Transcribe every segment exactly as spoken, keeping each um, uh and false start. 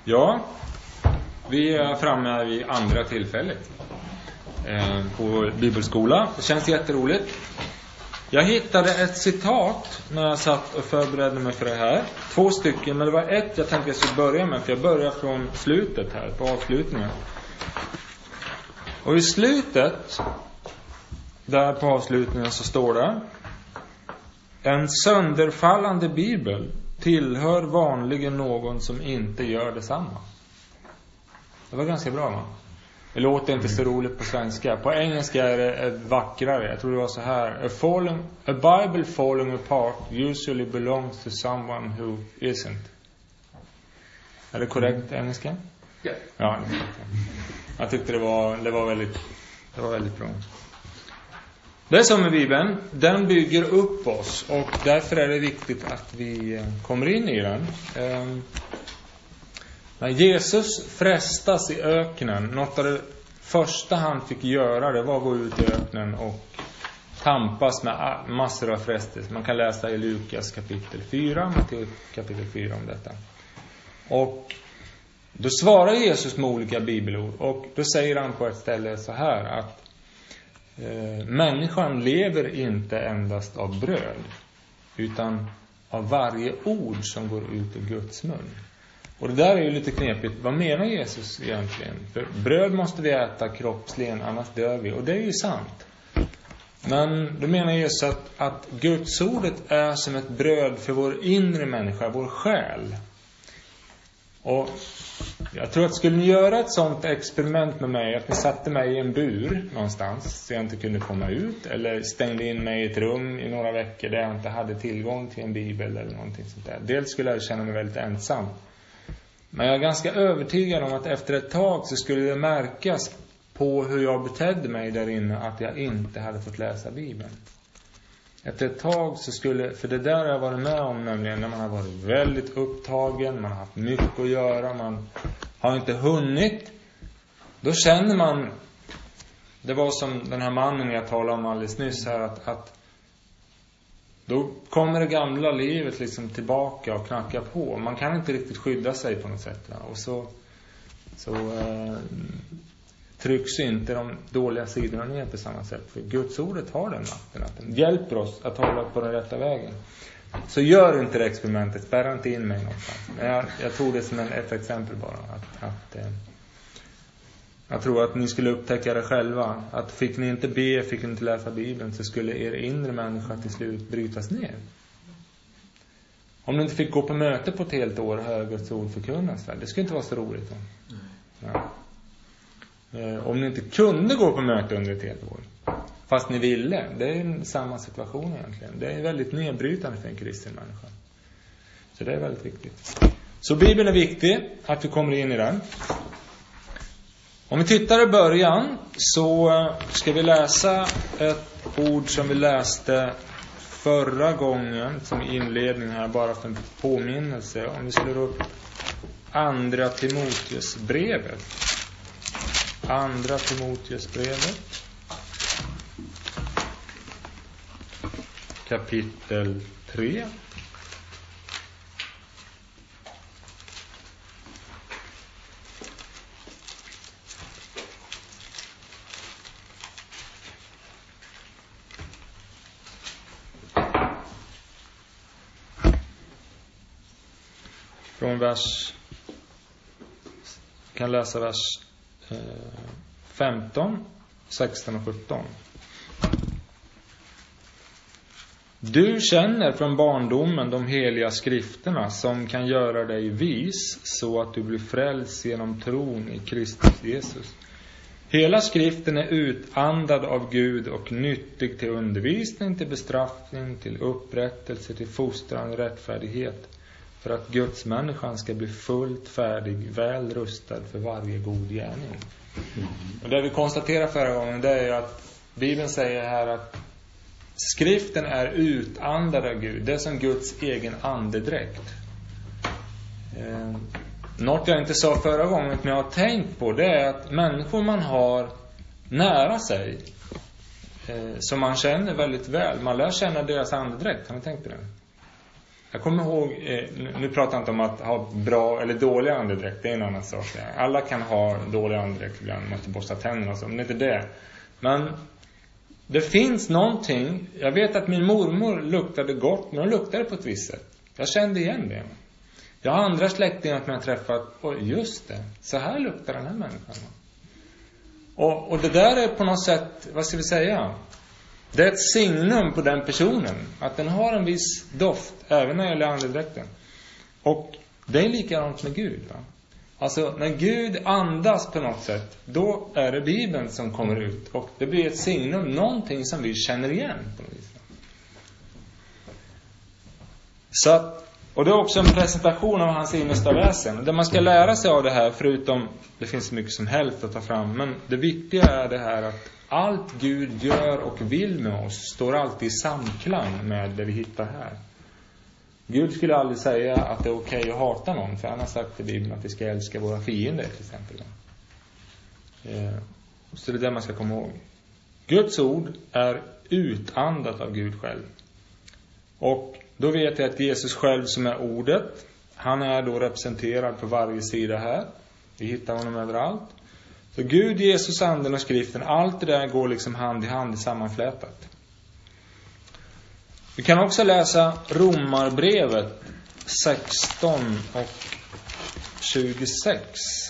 Ja, vi är framme vid andra tillfället eh, på bibelskola. Det känns jätteroligt. Jag hittade ett citat när jag satt och förberedde mig för det här. Två stycken, men det var ett jag tänkte jag skulle börja med. För jag börjar från slutet här, på avslutningen. Och i slutet, där på avslutningen så står det: en sönderfallande bibel tillhör vanligen någon som inte gör detsamma. Det var ganska bra, va? Det låter inte så roligt på svenska. På engelska är det vackrare. Jag tror det var så här: A, falling, a Bible falling apart usually belongs to someone who isn't. Är det korrekt mm. engelska? Yeah. Ja. Jag tyckte det var, det var väldigt det var väldigt bra. Det är som med Bibeln, den bygger upp oss och därför är det viktigt att vi kommer in i den. När Jesus frestas i öknen, något av det första han fick göra, det var att gå ut i öknen och tampas med massor av frestelser. Man kan läsa i Lukas kapitel fyra, Matteus kapitel fyra om detta. Och då svarar Jesus med olika bibelord, och då säger han på ett ställe så här att eh, människan lever inte endast av bröd, utan av varje ord som går ut ur Guds mun. Och det där är ju lite knepigt. Vad menar Jesus egentligen? För bröd måste vi äta kroppsligen, annars dör vi. Och det är ju sant. Men då menar Jesus att, att Guds ordet är som ett bröd för vår inre människa, vår själ. Och jag tror att skulle ni göra ett sånt experiment med mig, att ni satte mig i en bur någonstans så jag inte kunde komma ut, eller stängde in mig i ett rum i några veckor där jag inte hade tillgång till en bibel eller någonting sånt där. Dels skulle jag känna mig väldigt ensam. Men jag är ganska övertygad om att efter ett tag så skulle det märkas på hur jag betedde mig där inne att jag inte hade fått läsa Bibeln. Efter ett tag så skulle, för det där har jag varit med om nämligen, när man har varit väldigt upptagen, man har haft mycket att göra, man har inte hunnit. Då känner man, det var som den här mannen jag talade om alldeles nyss här, att, att då kommer det gamla livet liksom tillbaka och knackar på. Man kan inte riktigt skydda sig på något sätt. Va? Och så, så eh, trycks inte de dåliga sidorna ner på samma sätt. För Guds ordet har den makten. Att den hjälper oss att hålla på den rätta vägen. Så gör inte det experimentet. Spärra inte in mig någonstans. Men jag, jag tog det som en, ett exempel bara. Att, att, eh, jag tror att ni skulle upptäcka det själva. Att fick ni inte be, fick ni inte läsa Bibeln, så skulle er inre människa till slut brytas ner. Om ni inte fick gå på möte på ett helt år och höra Guds ord förkunnas, det skulle inte vara så roligt. Ja. Om ni inte kunde gå på möte under ett helt år, fast ni ville, det är samma situation egentligen. Det är väldigt nedbrytande för en kristen människa. Så det är väldigt viktigt. Så Bibeln är viktig, att vi kommer in i den. Om vi tittar i början så ska vi läsa ett ord som vi läste förra gången som inledning här, bara för en påminnelse. Om vi slår upp Andra Timoteus brevet. Andra Timoteus brevet. Kapitel tre. Från vers, kan läsa vers eh, femton, sexton och sjutton. Du känner från barndomen de heliga skrifterna som kan göra dig vis så att du blir frälst genom tron i Kristus Jesus. Hela skriften är utandad av Gud och nyttig till undervisning, till bestraffning, till upprättelse, till fostran och rättfärdighet, för att Guds människan ska bli fullt färdig, väl rustad för varje god gärning. Mm. Och det vi konstaterar förra gången, det är att Bibeln säger här att skriften är utandad av Gud. Det är som Guds egen andedräkt. Eh, något jag inte sa förra gången, men jag har tänkt på, det är att människor man har nära sig, eh, som man känner väldigt väl, man lär känna deras andedräkt. Har ni tänkt på det? Jag kommer ihåg, nu pratar jag inte om att ha bra eller dålig andedräkt, det är en annan sak. Alla kan ha dålig andedräkt ibland, man måste borsta tänderna och så, men det är inte det. Men det finns någonting, jag vet att min mormor luktade gott, men hon luktade på ett visst sätt. Jag kände igen det. Jag har andra släktingar som jag har träffat, och just det, så här luktar den här människan. Och, och det där är på något sätt, vad ska vi säga? Det är ett signum på den personen, att den har en viss doft, även när det gäller andedräkten. Och det är likadant med Gud, va? Alltså när Gud andas på något sätt, då är det Bibeln som kommer ut. Och det blir ett signum, någonting som vi känner igen på något vis. Så att, och det är också en presentation av hans innersta väsen. Det man ska lära sig av det här, förutom, det finns så mycket som helst att ta fram. Men det viktiga är det här att allt Gud gör och vill med oss står alltid i samklang med det vi hittar här. Gud skulle aldrig säga att det är okej att hata någon, för han har sagt i Bibeln att vi ska älska våra fiender till exempel. Så det är det man ska komma ihåg. Guds ord är utandat av Gud själv. Och då vet jag att Jesus själv som är ordet, han är då representerad på varje sida här. Vi hittar honom överallt. Så Gud, Jesus, anden och skriften, allt det där går liksom hand i hand i sammanflätat. Vi kan också läsa Romarbrevet sexton och tjugosex.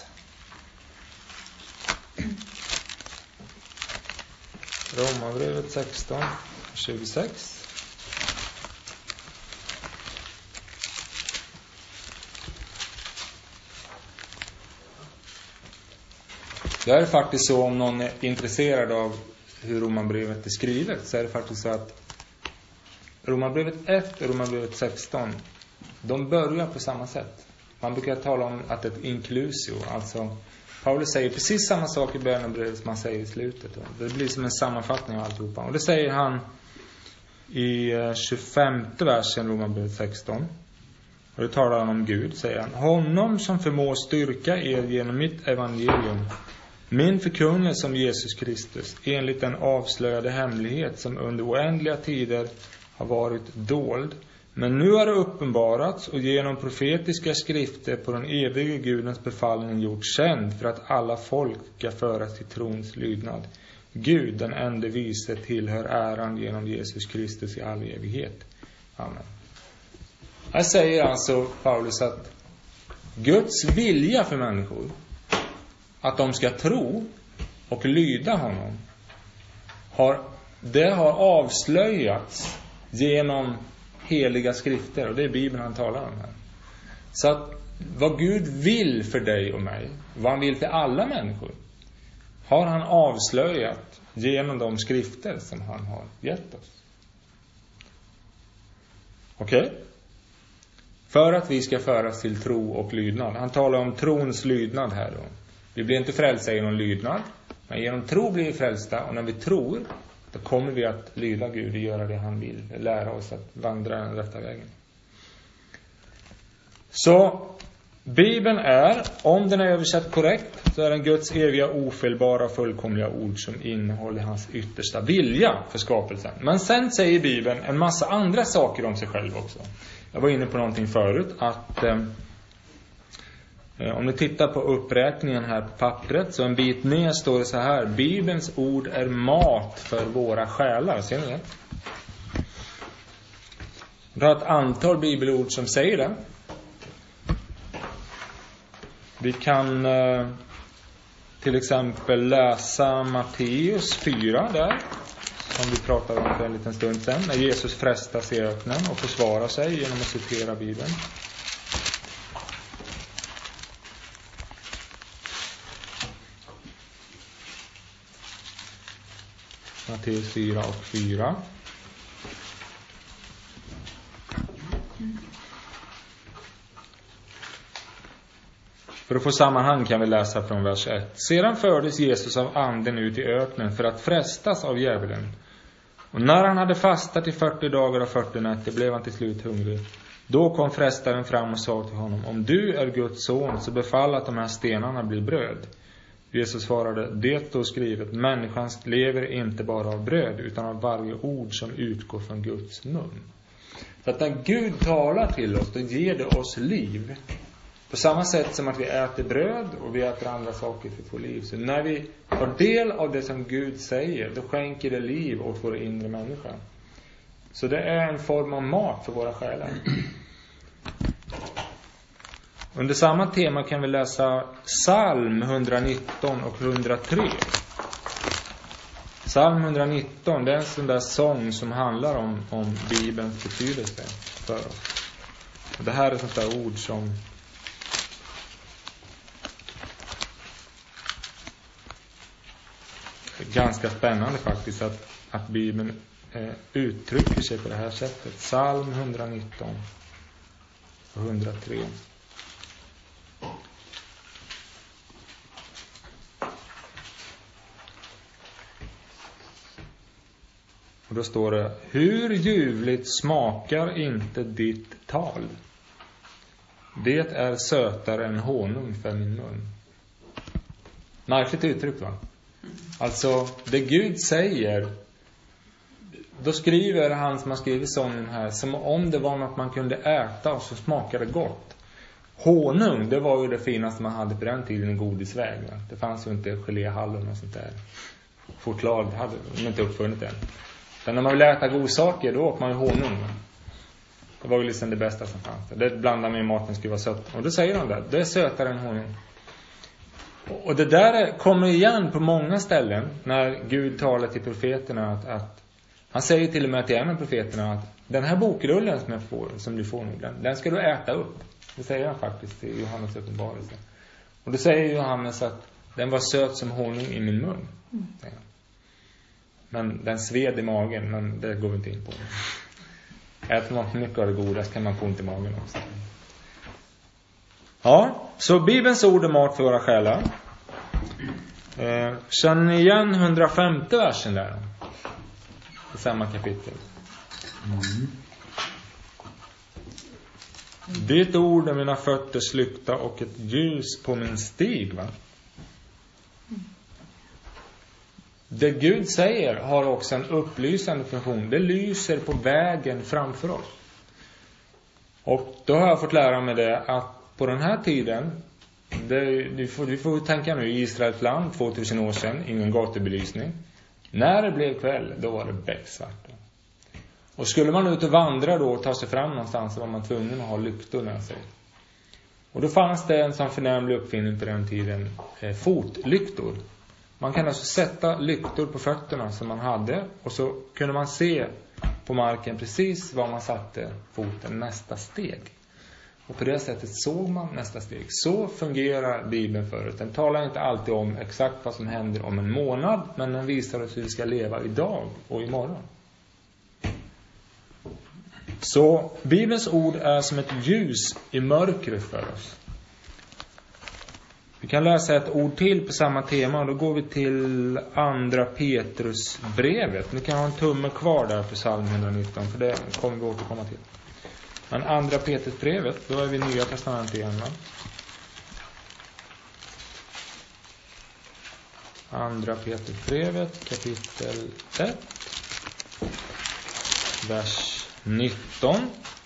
Romarbrevet sexton och tjugosex. Det är faktiskt så, om någon är intresserad av hur Romarbrevet är skrivet, så är det faktiskt så att Romarbrevet ett och Romarbrevet sexton, de börjar på samma sätt. Man brukar tala om att det är ett inklusio. Alltså, Paulus säger precis samma sak i början av brevet som han säger i slutet. Det blir som en sammanfattning av alltihopa. Och det säger han i tjugofemte versen Romarbrevet sexton. Och det talar han om Gud, säger han. Honom som förmår styrka er genom mitt evangelium, min förkunnelse om Jesus Kristus, enligt den avslöjade hemlighet som under oändliga tider har varit dold, men nu har det uppenbarats och genom profetiska skrifter på den evige Gudens befallning gjort känd, för att alla folk ska föras till trons lydnad. Gud, den ende vise, tillhör äran genom Jesus Kristus i all evighet. Amen. Här säger alltså Paulus att Guds vilja för människor, att de ska tro och lyda honom, har, det har avslöjats genom heliga skrifter. Och det är Bibeln han talar om här. Så att vad Gud vill för dig och mig, vad han vill för alla människor, har han avslöjat genom de skrifter som han har gett oss. Okej? Okay? För att vi ska föras till tro och lydnad. Han talar om trons lydnad här då. Vi blir inte frälsta genom lydnad, men genom tro blir vi frälsta. Och när vi tror, då kommer vi att lyda Gud och göra det han vill. Lära oss att vandra den rätta vägen. Så Bibeln är, om den är översatt korrekt, så är den Guds eviga, ofelbara, fullkomliga ord som innehåller hans yttersta vilja för skapelsen. Men sen säger Bibeln en massa andra saker om sig själv också. Jag var inne på någonting förut, att eh, om ni tittar på uppräkningen här på pappret, så en bit ner står det så här: Bibelns ord är mat för våra själar. Ser ni det? Det har ett antal bibelord som säger det. Vi kan eh, till exempel läsa Matteus fyra där, som vi pratade om för en liten stund sedan, när Jesus frestas i öknen och försvarar sig genom att citera Bibeln. Matteus fyra och fyra. För att få sammanhang kan vi läsa från vers ett. Sedan fördes Jesus av anden ut i öknen för att frestas av djävulen. Och när han hade fastat i fyrtio dagar och fyrtio nätter blev han till slut hungrig. Då kom frestaren fram och sa till honom: om du är Guds son, så befall att de här stenarna blir bröd. Jesus svarade: det då skrivet, människan lever inte bara av bröd, utan av varje ord som utgår från Guds mun. Så att när Gud talar till oss, då ger det oss liv. På samma sätt som att vi äter bröd och vi äter andra saker för att få liv. Så när vi tar del av det som Gud säger, då skänker det liv åt vår inre människa. Så det är en form av mat för våra själar. Under samma tema kan vi läsa Psalm etthundranitton och etthundratre. Psalm etthundranitton, det är en sån där sång som handlar om, om Bibelns betydelse för oss. Och det här är sånt där ord som är ganska spännande faktiskt, att, att Bibeln eh, uttrycker sig på det här sättet. Psalm etthundranitton och etthundratre. Och då står det: hur ljuvligt smakar inte ditt tal? Det är sötare än honung för min mun. Märkligt uttryck, va? Alltså, det Gud säger, då skriver han som har skrivit sången här som om det var något man kunde äta och så smakade det gott. Honung, det var ju det finaste man hade på den tiden i godisväg, va? Det fanns ju inte geléhallon och sånt där. Choklad hade de inte uppfunnit än. Men när man vill äta godsaker, då åt man ju honung. Det var ju liksom det bästa som fanns. Det blandade med maten skulle vara sött. Och då säger han det, det är sötare än honung. Och det där kommer igen på många ställen när Gud talar till profeterna. Att, att, han säger till och med till en av profeterna att den här bokrullen som, jag får, som du får nu, den, den ska du äta upp. Det säger han faktiskt i Johannes uppenbarelse. Och då säger Johannes att den var söt som honung i min mun. Säger han. Men den sved i magen, men det går vi inte in på. Äter man för mycket av det goda så kan man få ont i magen också. Ja, så Bibelns ord är mat för våra själar. Eh, känner ni igen hundrafemte versen där? I samma kapitel. Mm. Ditt ord är mina fötters lykta och ett ljus på min stig, va? Det Gud säger har också en upplysande funktion. Det lyser på vägen framför oss. Och då har jag fått lära mig det att på den här tiden, det, du, får, du får tänka nu, i Israels land tvåtusen år sedan, ingen gatubelysning. När det blev kväll, då var det becksvart. Och skulle man ut och vandra då och ta sig fram någonstans, så var man tvungen att ha lyktor med sig. Och då fanns det en sån förnämlig uppfinning på den tiden, eh, fotlyktor. Man kan alltså sätta lyktor på fötterna som man hade, och så kunde man se på marken precis var man satte foten nästa steg. Och på det sättet såg man nästa steg. Så fungerar Bibeln förut. Den talar inte alltid om exakt vad som händer om en månad, men den visar oss hur vi ska leva idag och imorgon. Så Bibelns ord är som ett ljus i mörkret för oss. Vi kan läsa ett ord till på samma tema, och då går vi till andra Petrus brevet. Ni kan ha en tumme kvar där på Psalm etthundranitton, för det kommer vi återkomma till. Men andra Petrus brevet, då är vi Nya testamentet igen, va? Andra Petrus brevet, kapitel ett, vers nitton.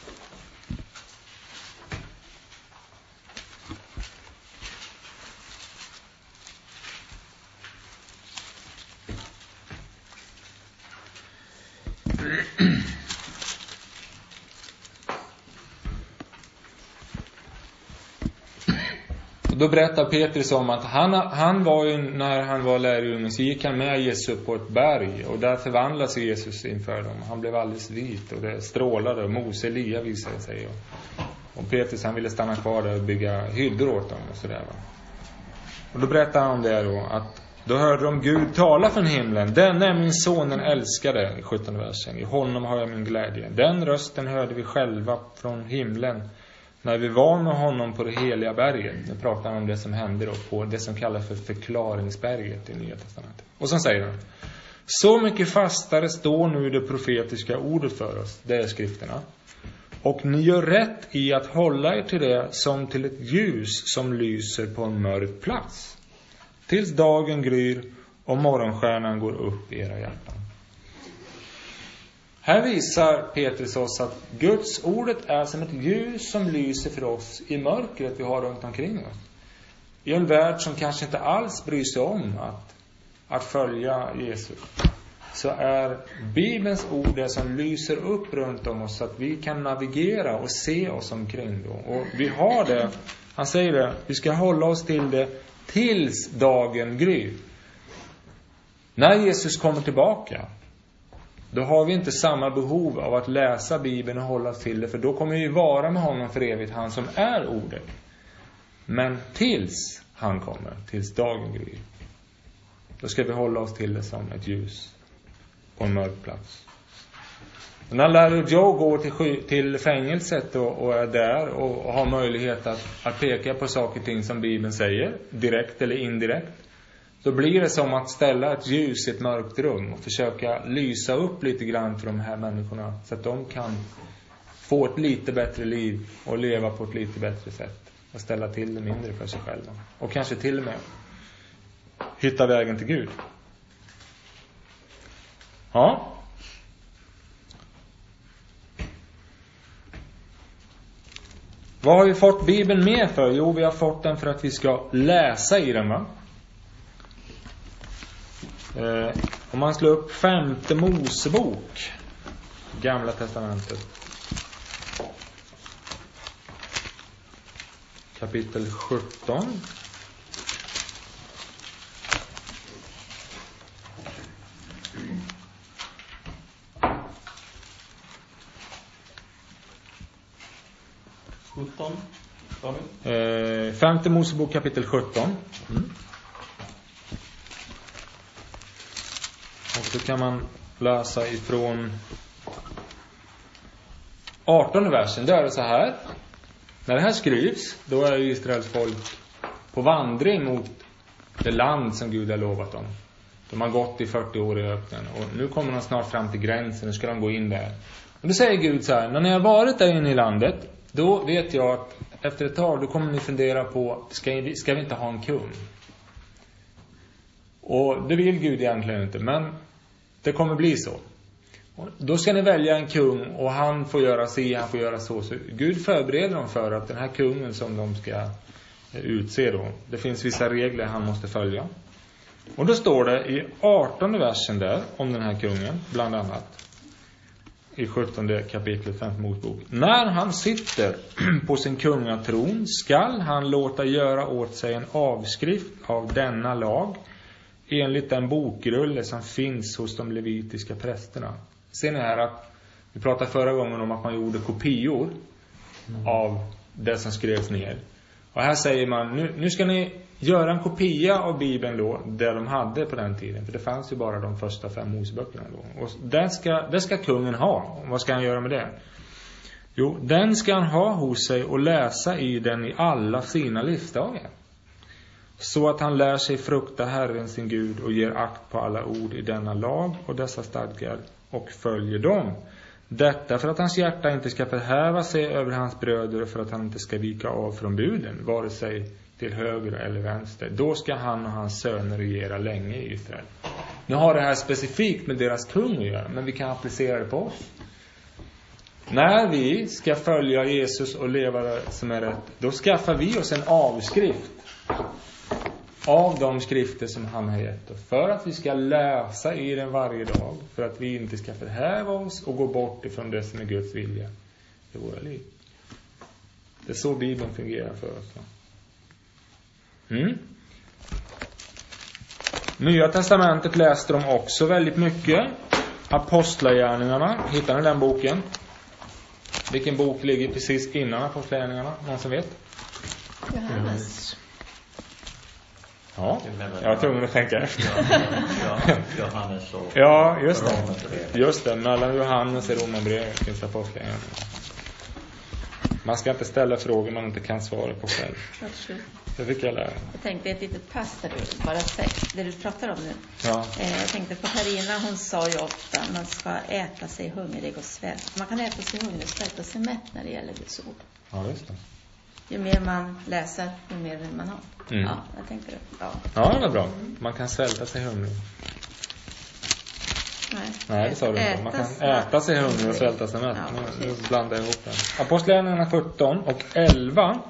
Då berättar Petrus om att han, han var ju, när han var lärjunge, så gick han med Jesus upp på ett berg, och där förvandlades Jesus inför dem. Han blev alldeles vit och det strålade, och Mose Elia visade sig. Och, och Petrus, han ville stanna kvar där och bygga hyddor åt dem och sådär, va. Och då berättar han om det då, att då hörde de Gud tala från himlen: den är min son, den älskade, i sjuttonde versen. I honom har jag min glädje. Den rösten hörde vi själva från himlen när vi var med honom på det heliga berget. Nu pratar han om det som hände då på det som kallas för förklaringsberget i Nya testamentet. Och så säger han: så mycket fastare står nu det profetiska ordet för oss, det är skrifterna. Och ni gör rätt i att hålla er till det som till ett ljus som lyser på en mörk plats, tills dagen gryr och morgonstjärnan går upp i era hjärtan. Här visar Petrus oss att Guds ordet är som ett ljus som lyser för oss i mörkret vi har runt omkring oss. I en värld som kanske inte alls bryr sig om att, att följa Jesus, så är Bibelns ord det som lyser upp runt om oss så att vi kan navigera och se oss omkring då. Och vi har det, han säger det, vi ska hålla oss till det tills dagen gryr. När Jesus kommer tillbaka, då har vi inte samma behov av att läsa Bibeln och hålla till det, för då kommer vi vara med honom för evigt, han som är ordet. Men tills han kommer, tills dagen gryr, då ska vi hålla oss till det som ett ljus på en mörk plats. Och när Larry och Joe går till, till fängelset och, och är där och, och har möjlighet att, att peka på saker och ting som Bibeln säger, direkt eller indirekt, då blir det som att ställa ett ljus i ett mörkt rum och försöka lysa upp lite grann för de här människorna så att de kan få ett lite bättre liv och leva på ett lite bättre sätt och ställa till det mindre för sig själva. Och kanske till och med hitta vägen till Gud. Ja. Vad har vi fått Bibeln med för? Jo, vi har fått den för att vi ska läsa i den, va? Eh, om man slår upp femte Mosebok, Gamla testamentet, kapitel sjutton. sjutton. Eh, femte Mosebok kapitel sjutton. Mm. Och så kan man läsa ifrån artonde versen. Där är det så här: när det här skrivs, då är Israels folk på vandring mot det land som Gud har lovat dem. De har gått i fyrtio år i öknen och nu kommer de snart fram till gränsen. Nu ska de gå in där. Och då säger Gud så här: när ni har varit där inne i landet, då vet jag att efter ett tag då kommer ni fundera på, ska vi, ska vi inte ha en kung? Och det vill Gud egentligen inte, men det kommer bli så. Och då ska ni välja en kung och han får göra sig, han får göra så. Så Gud förbereder dem för att den här kungen som de ska utse då, det finns vissa regler han måste följa. Och då står det i artonde versen där om den här kungen, bland annat i sjuttonde kapitlet femte Mosebok: när han sitter på sin kungatron skall han låta göra åt sig en avskrift av denna lag enligt den bokrulle som finns hos de levitiska prästerna. Ser ni här att vi pratade förra gången om att man gjorde kopior mm. av det som skrevs ner. Och här säger man, nu, nu ska ni göra en kopia av Bibeln då, det de hade på den tiden. För det fanns ju bara de första fem Moseböckerna då. Och den ska, det ska kungen ha. Vad ska han göra med det? Jo, den ska han ha hos sig och läsa i den i alla sina livsdagar. Så att han lär sig frukta Herren sin Gud och ger akt på alla ord i denna lag och dessa stadgar och följer dem. Detta för att hans hjärta inte ska förhäva sig över hans bröder och för att han inte ska vika av från buden, vare sig till höger eller vänster. Då ska han och hans söner regera länge i Israel. Nu har det här specifikt med deras kung att göra, men vi kan applicera det på oss. När vi ska följa Jesus och leva det som är rätt, då skaffar vi oss en avskrift av de skrifter som han har gett oss, för att vi ska läsa i den varje dag, för att vi inte ska förhäva oss och gå bort ifrån det som är Guds vilja i våra liv. Det är så Bibeln fungerar för oss. Mm. Nya testamentet läste de också väldigt mycket. Apostlagärningarna, hittar ni den boken? Vilken bok ligger precis innan Apostlagärningarna? Någon som vet? Johannes. Ja, jag var tvungen att tänka efter. Ja, Johannes och ja, just det. Just det, mellan Johannes och Romarbrevet finns Apostlagärningarna. Man ska inte ställa frågor man inte kan svara på själv. Absolut. Det fick jag lära. Jag tänkte ett litet pass där du bara säger, det du pratar om nu. Ja. Eh, jag tänkte på Carina, hon sa ju ofta man ska äta sig hungrig och svält. Man kan äta sig hungrig och svälta sig mätt när det gäller Guds ord. Ja, just det. Ju mer man läser, ju mer vill man ha. Mm. Ja, jag tänkte det. Ja, ja, det var bra. Man kan svälta sig hungrig. Nej, Nej, det sa du inte. Man kan Äta äta sig hungrig och svälta sig mätt. Ja, Nu precis. blandar jag ihop den. Apostlagärningarna sjutton och elva.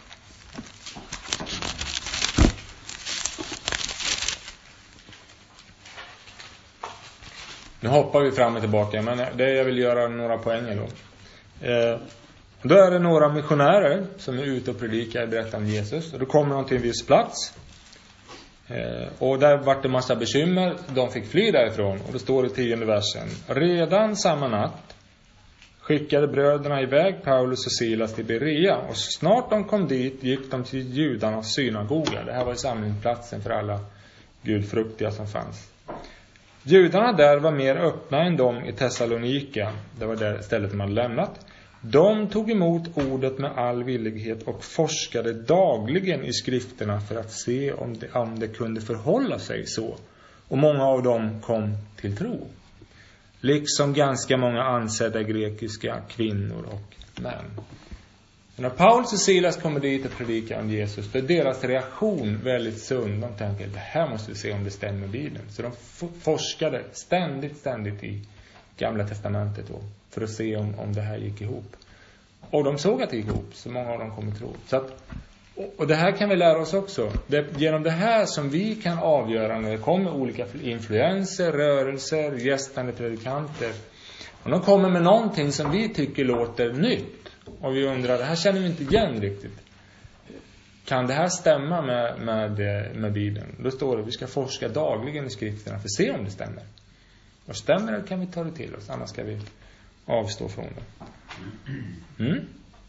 Nu hoppar vi fram och tillbaka, men det jag vill göra några poänger då. Eh, då är det några missionärer som är ute och predikar och berättar om Jesus. Och då kommer de till en viss plats. Eh, och där var det massa bekymmer. De fick fly därifrån. Och det står i tionde versen. Redan samma natt skickade bröderna iväg Paulus och Silas till Berea. Och snart de kom dit gick de till judarnas synagoga. Det här var samlingsplatsen för alla gudfruktiga som fanns. Judarna där var mer öppna än de i Thessalonika. Det var det stället de hade lämnat. De tog emot ordet med all villighet och forskade dagligen i skrifterna för att se om det, om det kunde förhålla sig så. Och många av dem kom till tro. Liksom ganska många ansedda grekiska kvinnor och män. När Paulus och Silas kommer dit och predikar om Jesus, då är deras reaktion väldigt sund. De tänker, det här måste vi se om det stämmer med Bibeln. Så de forskade ständigt, ständigt i Gamla testamentet då, för att se om, om det här gick ihop. Och de såg att det gick ihop, så många av dem kom i tro. Så att, och, och det här kan vi lära oss också. Det är genom det här som vi kan avgöra när det kommer olika influenser, rörelser, gästande predikanter. Och de kommer med någonting som vi tycker låter nytt. Och vi undrar, det här känner vi inte igen riktigt. Kan det här stämma med, med, med Bibeln? Då står det, vi ska forska dagligen i skrifterna för att se om det stämmer. Och stämmer det kan vi ta det till oss, annars ska vi avstå från det. Mm.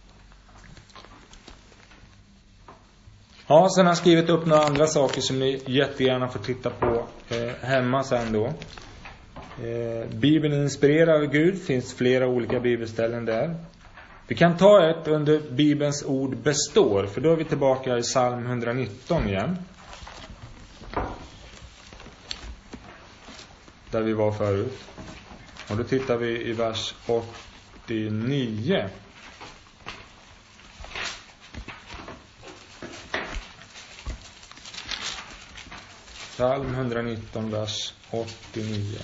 Ja, sen har jag skrivit upp några andra saker som ni jättegärna får titta på eh, hemma sen då. Eh, Bibeln inspirerar Gud, finns flera olika bibelställen där. Vi kan ta ett under Bibelns ord består, för då är vi tillbaka i psalm etthundranitton igen. Där vi var förut. Och då tittar vi i vers åttionio. Psalm etthundranitton, vers åttionio.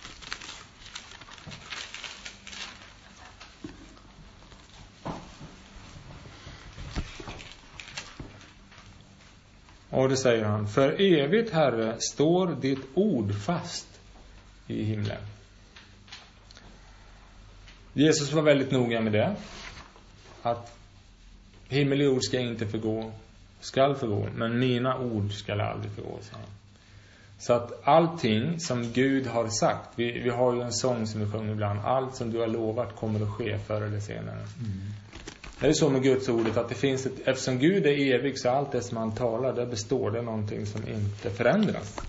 Och det säger han, för evigt Herre står ditt ord fast i himlen. Jesus var väldigt noga med det. Att himmel och jord ska inte förgå, skall förgå, men mina ord ska aldrig förgå, säger han. Så att allting som Gud har sagt, vi, vi har ju en sång som vi sjunger ibland, allt som du har lovat kommer att ske förr eller senare. Mm. Det är så med Guds ordet att det finns ett, eftersom Gud är evig så allt det som han talar, där består det någonting som inte förändras.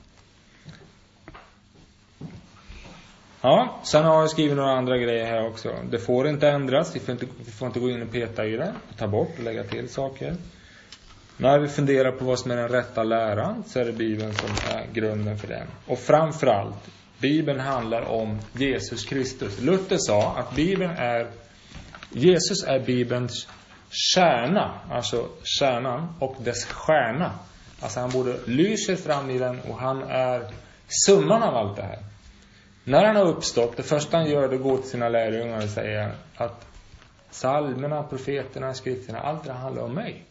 Ja, sen har jag skrivit några andra grejer här också. Det får inte ändras, vi får inte, vi får inte gå in och peta i det, ta bort och lägga till saker. När vi funderar på vad som är den rätta läran så är det Bibeln som är grunden för den. Och framförallt, Bibeln handlar om Jesus Kristus. Luther sa att Bibeln är, Jesus är Bibelns kärna, alltså kärnan och dess stjärna. Alltså han både lyser fram i den och han är summan av allt det här. När han har uppstått, det första han gör det går till sina lärjungar och säger att psalmerna, profeterna, skrifterna, allt det handlar om mig.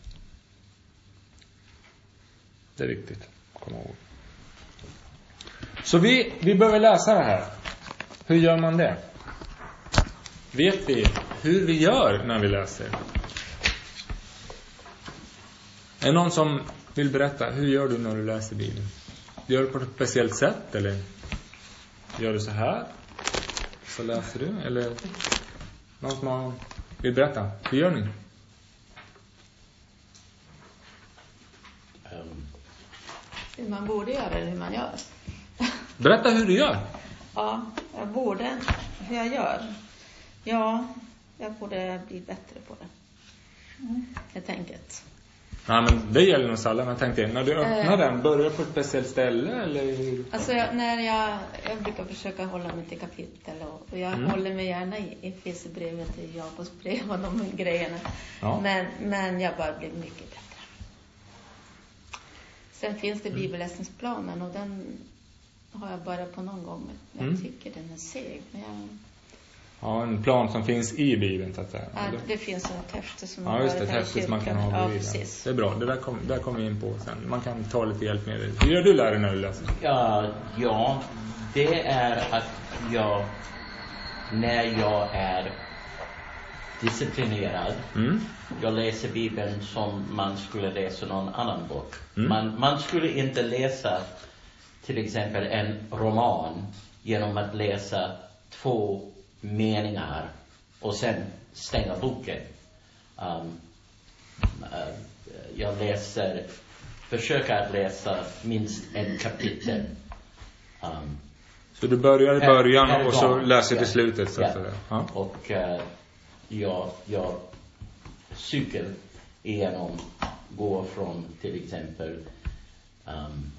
Det är viktigt, kom ihåg. Så vi, vi behöver läsa det här. Hur gör man det? Vet vi hur vi gör när vi läser? Är det någon som vill berätta, hur gör du när du läser Bibeln? Gör du på ett speciellt sätt eller gör du så här? Så läser du? Eller någon som vill berätta, hur gör ni? Hur man borde göra eller hur man gör. Berätta hur du gör. Ja, jag borde. Hur jag gör. Ja, jag borde bli bättre på det. Mm. Helt enkelt. Ja, men det gäller nog alla. Men jag tänkte, när du öppnar äh, den, börjar på ett speciellt ställe? Eller? Alltså, jag, när jag, jag brukar försöka hålla mig till kapitel. Och, och jag mm. håller mig gärna i Efesierbrevet till Jakobs brev och de grejerna. Ja. Men, men jag bara blir mycket bättre. Sen finns det bibelläsningsplanen och den har jag börjat på någon gång. Men jag mm. tycker den är seg. Men jag... Ja, en plan som finns i Bibeln så att säga. Ja, det finns ett häfte som ja, just det, ett häfte som man kan ha ja, bredvid. Det är bra, det där kommer där kom vi in på sen. Man kan ta lite hjälp med det. Hur gör du lärare när du läser? Ja, ja, det är att jag, när jag är disciplinerad, mm. jag läser Bibeln som man skulle läsa någon annan bok. Mm. Man, man skulle inte läsa till exempel en roman genom att läsa två meningar och sen stänga boken. Um, uh, jag läser, försöker att läsa minst en kapitel. Um, så du börjar i början här, här och så läser du ja, slutet så att ja. säga. Ja. Och uh, jag, jag cykel igenom, går från till exempel um,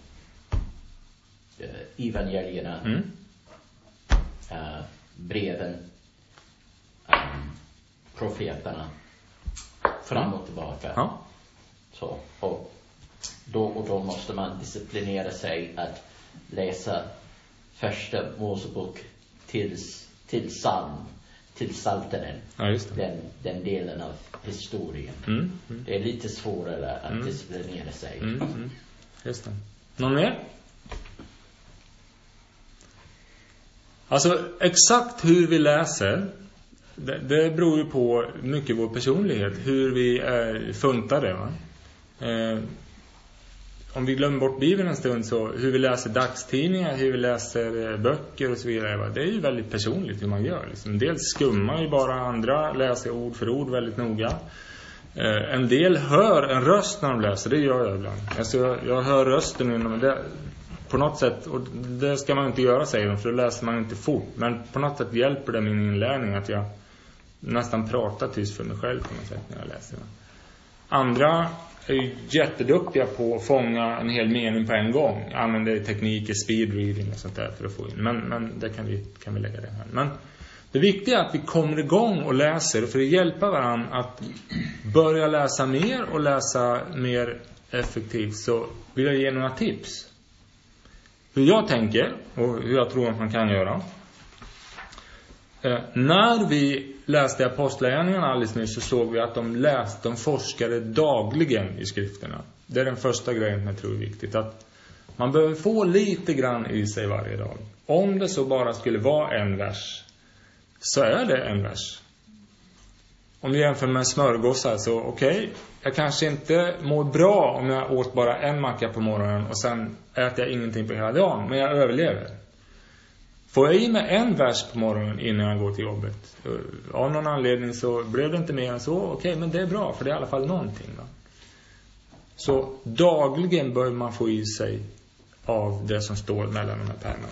uh, evangelierna, mm. uh, breven, um, profeterna, fram och tillbaka. Ja. Så, och, då, och då måste man disciplinera sig att läsa första Mosebok tills, till psalm, till Psalteren. Ja, just det. Den, den delen av historien. Mm, mm. Det är lite svårare att mm. disciplinera sig. Mm, mm. Just det. Någon mer? Alltså exakt hur vi läser, det, det beror ju på mycket vår personlighet, hur vi är funtade. Va? Eh, om vi glömmer bort Bibeln en stund, så hur vi läser dagstidningar, hur vi läser eh, böcker och så vidare, va? Det är ju väldigt personligt hur man gör. Liksom. En del skummar ju bara, andra läser ord för ord väldigt noga. Eh, en del hör en röst när de läser, det gör jag ibland. Alltså jag, jag hör rösten inom det. På något sätt, och det ska man inte göra, säger de, för då läser man inte fort. Men på något sätt hjälper det min inlärning att jag nästan pratar tyst för mig själv på något sätt när jag läser. Andra är ju jätteduktiga på att fånga en hel mening på en gång. Använder tekniker, speed reading och sånt där för att få in. Men, men det kan vi, kan vi lägga det här. Men det viktiga är att vi kommer igång och läser, för att hjälpa varandra att börja läsa mer och läsa mer effektivt, så vill jag ge några tips. Hur jag tänker och hur jag tror att man kan göra. Eh, när vi läste Apostlagärningarna alldeles nyss, så såg vi att de läste, de forskade dagligen i skrifterna. Det är den första grejen jag tror är viktigt. Att man behöver få lite grann i sig varje dag. Om det så bara skulle vara en vers, så är det en vers. Om vi jämför med en smörgåsar, så okej, okay, jag kanske inte mår bra om jag åt bara en macka på morgonen och sen äter jag ingenting på hela dagen, men jag överlever. Får jag i mig en vers på morgonen innan jag går till jobbet, av någon anledning så blev det inte mer än så, okej, okay, men det är bra, för det är i alla fall någonting. Va? Så dagligen bör man få i sig av det som står mellan de här pärmarna.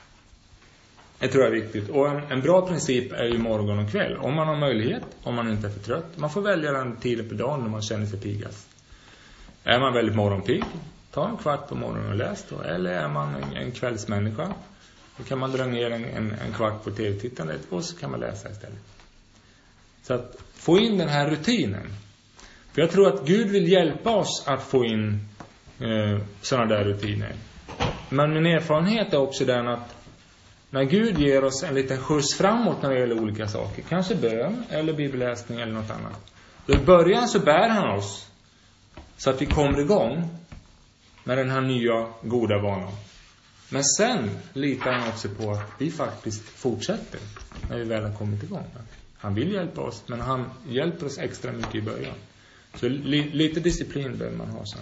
Det tror jag är viktigt. Och en, en bra princip är ju morgon och kväll. Om man har möjlighet, om man inte är för trött. Man får välja den tiden på dagen när man känner sig piggast. Är man väldigt morgonpigg, ta en kvart på morgonen och läs då. Eller är man en, en kvällsmänniska, då kan man dra ner en, en, en kvart på tv-tittandet och så kan man läsa istället. Så att få in den här rutinen. För jag tror att Gud vill hjälpa oss att få in eh, sådana där rutiner. Men min erfarenhet är också den att när Gud ger oss en liten skjuts framåt när det gäller olika saker, kanske bön eller bibelläsning eller något annat, då i början så bär han oss så att vi kommer igång med den här nya goda vanan. Men sen litar han också på att vi faktiskt fortsätter när vi väl har kommit igång. Han vill hjälpa oss, men han hjälper oss extra mycket i början. Så li- lite disciplin behöver man ha sen.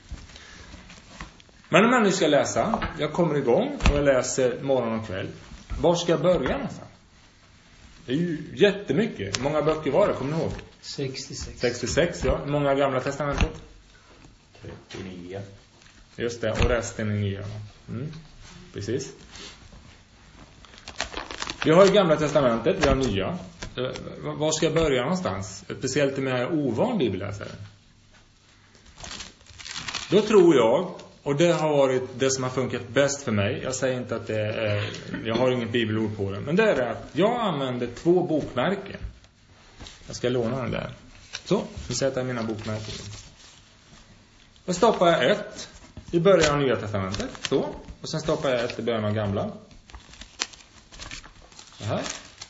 Men om jag nu ska läsa, jag kommer igång och jag läser morgon och kväll. Var ska jag börja någonstans? Det är ju jättemycket. Hur många böcker var det, kommer ni ihåg? sextiosex. sextiosex, ja. Hur många Gamla testamentet? trettionio. Just det, och resten är nya. Mm. Precis. Vi har ju Gamla testamentet, vi har nya. Var ska jag börja någonstans? Speciellt med ovan bibelläsare. Då tror jag, och det har varit det som har funkat bäst för mig. Jag säger inte att det är, jag har inget bibelord på det. Men det är det att jag använder två bokmärken. Jag ska låna den där. Så, nu sätter jag mina bokmärken. Då stoppar jag ett i början av Nya testamentet. Så. Och sen stoppar jag ett i början av gamla. Så här.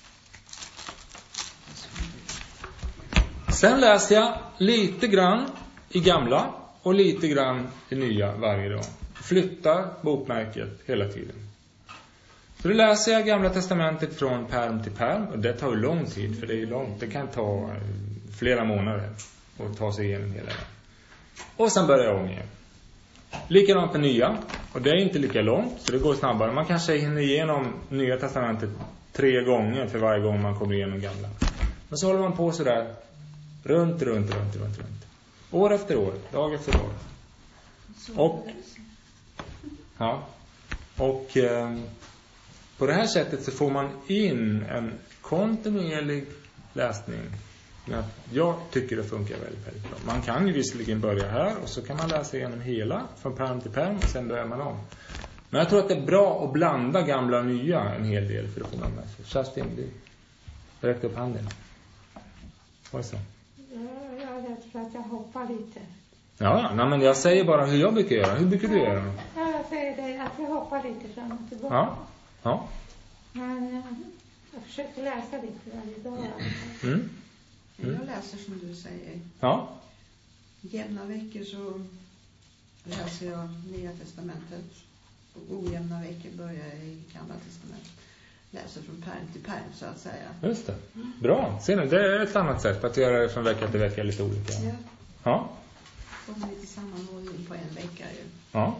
Sen läser jag lite grann i gamla och lite grann i nya varje dag. Flyttar bokmärket hela tiden. Så då läser jag Gamla testamentet från pärm till pärm. Och det tar ju lång tid, för det är långt. Det kan ta flera månader att ta sig igenom hela det. Och sen börjar jag om igen. Likadant med nya. Och det är inte lika långt, så det går snabbare. Man kanske hinner igenom Nya testamentet tre gånger för varje gång man kommer igenom gamla. Men så håller man på så där. Runt, runt, runt, runt, runt. År efter år, dag efter dag. Och, ja, och eh, på det här sättet så får man in en kontinuerlig läsning. Jag tycker det funkar väldigt, väldigt bra. Man kan ju visserligen börja här och så kan man läsa igenom hela från pärm till pärm och sen börjar man om. Men jag tror att det är bra att blanda gamla och nya en hel del för att få man med sig. Kerstin, du räckte upp handen. Vad är så? Jag tror att jag hoppar lite. Ja, nej, men jag säger bara hur jag brukar göra. Hur brukar du göra? Ja, jag säger det, att jag hoppar lite fram och tillbaka. Ja, ja. Men jag, jag försöker läsa lite varje dag. Mm. Mm. Jag läser som du säger. Ja. Jämna veckor så läser jag Nya testamentet. Och ojämna veckor börjar jag i Gamla testamentet. Läser från pärm till pärm så att säga. Just det. Bra. Ser ni, det är ett annat sätt att göra det från vecka till vecka lite olika. Ja. Ja. Kommer lite sammanhållning på en vecka ju. Ja.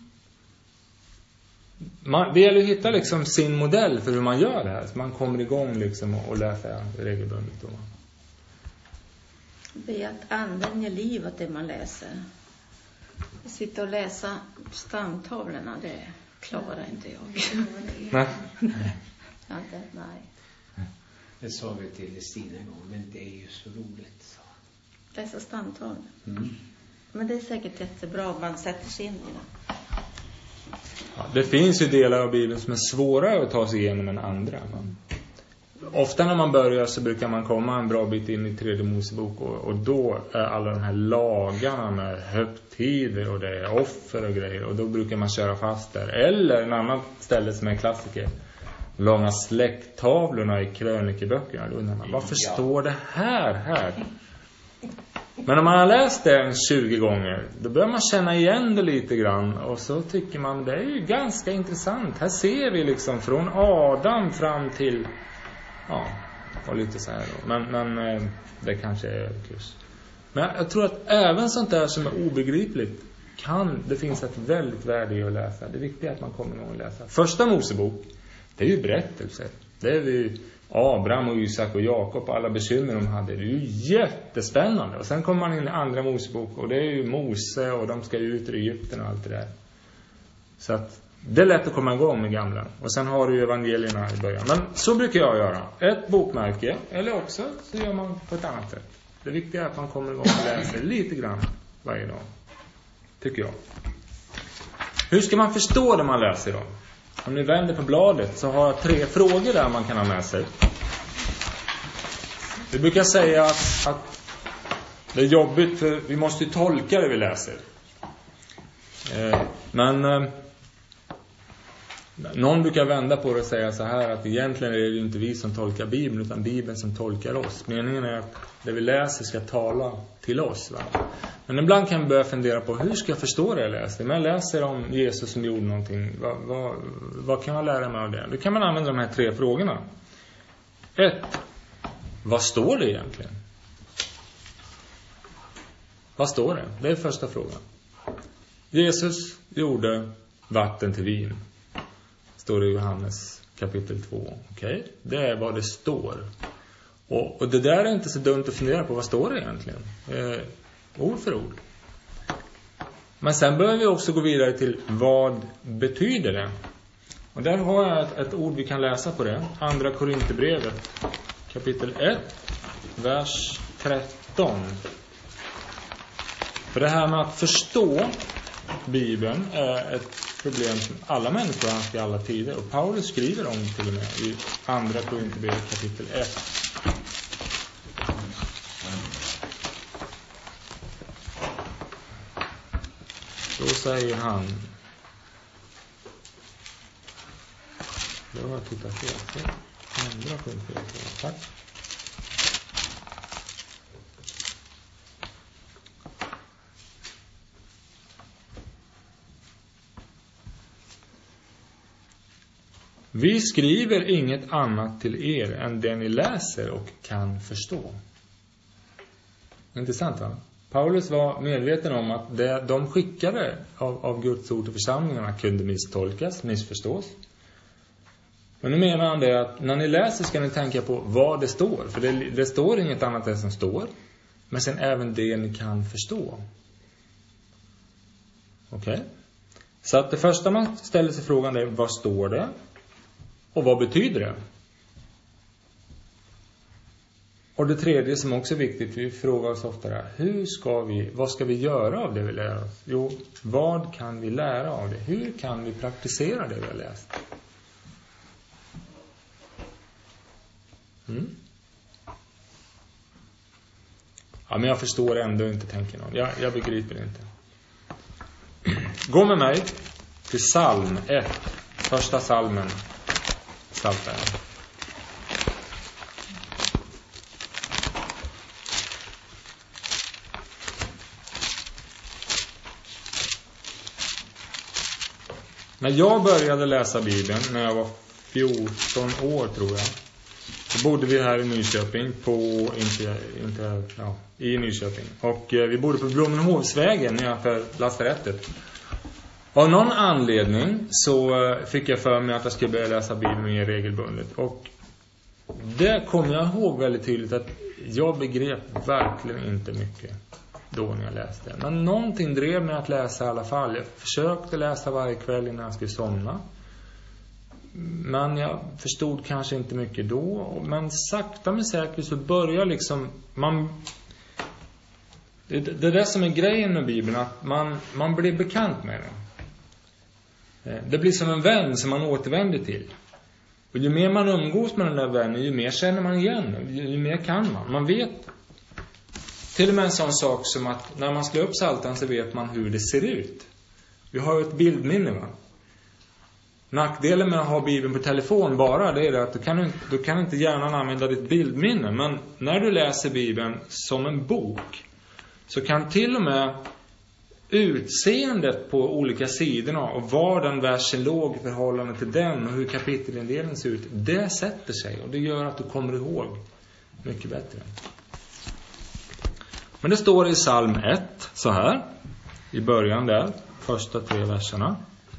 Man, det gäller att hitta liksom sin modell för hur man gör det här. Så man kommer igång liksom och, och läser regelbundet då. Det är att anden ger liv åt det man läser. Sitta och läsa stamtavlorna, det klarar inte jag. Nej. Ja, det, nej. Det sa vi till Stina en gång, men det är ju så roligt. Så. Läsa stamtavlor. Mm. Men det är säkert jättebra om man sätter sig in i det. Ja, det finns ju delar av Bibeln som är svårare att ta sig igenom än andra. Ofta när man börjar så brukar man komma en bra bit in i tredje Mosebok och, och då är alla de här lagarna med högtider och det är offer och grejer och då brukar man köra fast där. Eller en annan ställe som är en klassiker, långa släkttavlorna i krönikeböckerna. Då undrar man, varför står det här här? Men om man har läst det en tjugo gånger, då börjar man känna igen det lite grann. Och så tycker man, det är ju ganska intressant. Här ser vi liksom från Adam fram till, ja, och lite så här då. Men, men det kanske är överkurs. Men jag tror att även sånt där som är obegripligt kan, det finns ett väldigt värde i att läsa. Det viktiga är att man kommer igång och läsa. Första Mosebok, det är ju berättelser. Det är ju Abraham och Isak och Jakob och alla bekymmer de hade. Det är ju jättespännande. Och sen kommer man in i andra Mosebok och det är ju Mose och de ska ut i Egypten och allt det där. Så att det är lätt att komma igång med gamla. Och sen har du ju evangelierna i början. Men så brukar jag göra. Ett bokmärke, eller också så gör man på ett annat sätt. Det viktiga är att man kommer igång och läser lite grann varje dag. Tycker jag. Hur ska man förstå det man läser då? Om ni vänder på bladet så har jag tre frågor där man kan ha med sig. Vi brukar säga att, att det är jobbigt för vi måste ju tolka det vi läser. Eh, men eh, någon brukar vända på det och säga så här att egentligen är det inte vi som tolkar Bibeln utan Bibeln som tolkar oss. Meningen är att det vi läser ska tala till oss. Va? Men ibland kan vi börja fundera på hur ska jag förstå det jag läser. Men jag läser om Jesus som gjorde någonting. Vad, vad, vad kan jag lära mig av det? Då kan man använda de här tre frågorna. Ett. Vad står det egentligen? Vad står det? Det är första frågan. Jesus gjorde vatten till vin. Står det i Johannes kapitel två. Okej, okay? Det är vad det står. Och, och det där är inte så dumt att fundera på. Vad står det egentligen? Eh, ord för ord. Men sen behöver vi också gå vidare till vad betyder det? Och där har jag ett, ett ord vi kan läsa på det. Andra Korinthierbrevet kapitel ett, vers tretton. För det här med att förstå Bibeln är ett problem som alla människor har haft i alla tider. Och Paulus skriver om det till och med i Andra Korinthierbrevet kapitel ett. Då säger han: jag tittat fel. Andra punkt fel. Tack. Vi skriver inget annat till er än det ni läser och kan förstå. Intressant, va? Paulus var medveten om att det de skickade av, av Guds ord till församlingarna kunde misstolkas, missförstås. Men nu menar han det att när ni läser ska ni tänka på vad det står. För det, det står inget annat än som står. Men sen även det ni kan förstå. Okej? Okay? Så att det första man ställer sig frågan är, vad står det? Och vad betyder det? Och det tredje som också är viktigt, vi frågar oss ofta här, hur ska vi, vad ska vi göra av det vi lär oss? Jo, vad kan vi lära av det? Hur kan vi praktisera det vi har läst? Mm. Ja, men jag förstår ändå inte, tänker någon. Jag, jag begriper inte. Gå med mig till psalm ett. Första psalmen. Psaltaren. När jag började läsa Bibeln när jag var fjorton år, tror jag. Då bodde vi här i Nyköping på inte inte ja, i Nyköping. Och eh, vi bodde på Blommenhovsvägen nedanför lasarettet. Av någon anledning så eh, fick jag för mig att jag skulle börja läsa Bibeln mer regelbundet. Och det kommer jag ihåg väldigt tydligt att jag begrep verkligen inte mycket då när jag läste. Men någonting drev mig att läsa i alla fall. Jag försökte läsa varje kväll innan jag skulle somna. Men jag förstod kanske inte mycket då. Men sakta men säkert så börjar liksom man, det, det är det som är grejen med Bibeln, att man, man blir bekant med den. Det blir som en vän som man återvänder till. Och ju mer man umgås med den där vännen, ju mer känner man igen, ju, ju mer kan man. Man vet till och med en sån sak som att när man slår upp Psaltaren så vet man hur det ser ut. Vi har ju ett bildminne, va? Nackdelen med att ha Bibeln på telefon bara, det är det att du kan, du kan inte gärna använda ditt bildminne. Men när du läser Bibeln som en bok så kan till och med utseendet på olika sidorna och var den versen låg i förhållande till den och hur kapitelindelningen ser ut, det sätter sig och det gör att du kommer ihåg mycket bättre. Men det står i psalm ett så här, i början där, första tre verserna.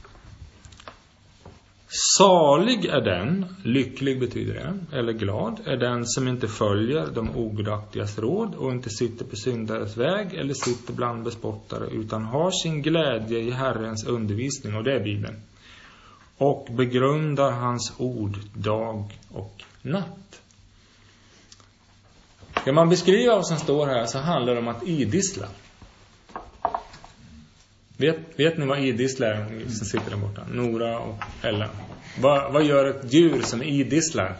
Salig är den, lycklig betyder det, eller glad, är den som inte följer de ogudaktigas råd och inte sitter på syndares väg eller sitter bland bespottare, utan har sin glädje i Herrens undervisning, och det är Bibeln, och begrundar hans ord dag och natt. Ska man beskriva vad som står här så handlar det om att idissla. Vet, vet ni vad idisslar är som sitter där borta? Nora och Ellen. Vad, vad gör ett djur som idisslar?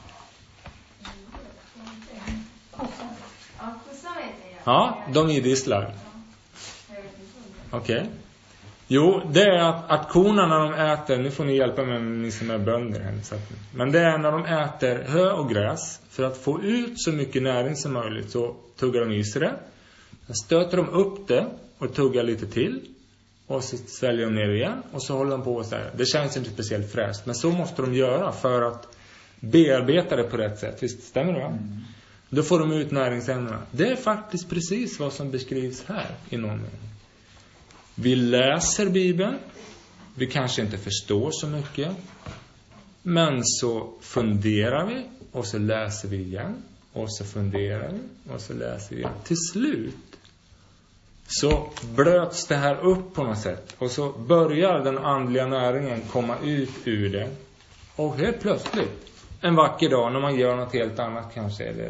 Ja, de idisslar. Okej. Okay. Jo, det är att, att korna när de äter, nu får ni hjälpa mig, ni som är bönder här. Men det är när de äter hö och gräs, för att få ut så mycket näring som möjligt så tuggar de i sig det. Sen stöter de upp det och tuggar lite till. Och så sväljer de ner igen. Och så håller de på så här. Det känns inte speciellt fräscht. Men så måste de göra för att bearbeta det på rätt sätt. Visst stämmer det, va? Mm. Då får de ut näringsämnena. Det är faktiskt precis vad som beskrivs här i någon mening. Vi läser Bibeln. Vi kanske inte förstår så mycket. Men så funderar vi. Och så läser vi igen. Och så funderar vi. Och så läser vi igen. Till slut så blöts det här upp på något sätt. Och så börjar den andliga näringen komma ut ur det. Och helt plötsligt, en vacker dag när man gör något helt annat kanske, eller